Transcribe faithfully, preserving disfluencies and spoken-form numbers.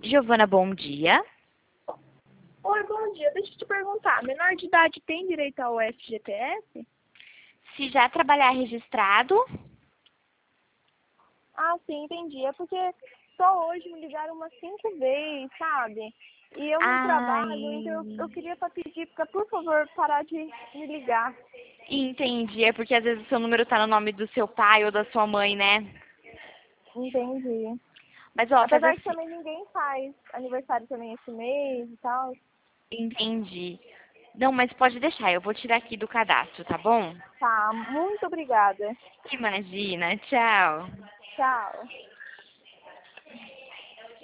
Giovana, bom dia. Oi, bom dia. Deixa eu te perguntar, menor de idade tem direito ao F G T S? Se já trabalhar registrado? Ah, sim, entendi. É porque só hoje me ligaram umas cinco vezes, sabe? E eu não trabalho, então eu, Ai, eu queria pra pedir pra, por favor, parar de me ligar. entendi. É porque às vezes o seu número tá no nome do seu pai ou da sua mãe, né? Entendi. Mas ó, faz Apesar que assim. também ninguém faz aniversário também esse mês e tal. Entendi. Não, mas pode deixar, eu vou tirar aqui do cadastro, tá bom? Tá, muito obrigada. Imagina, tchau. Tchau.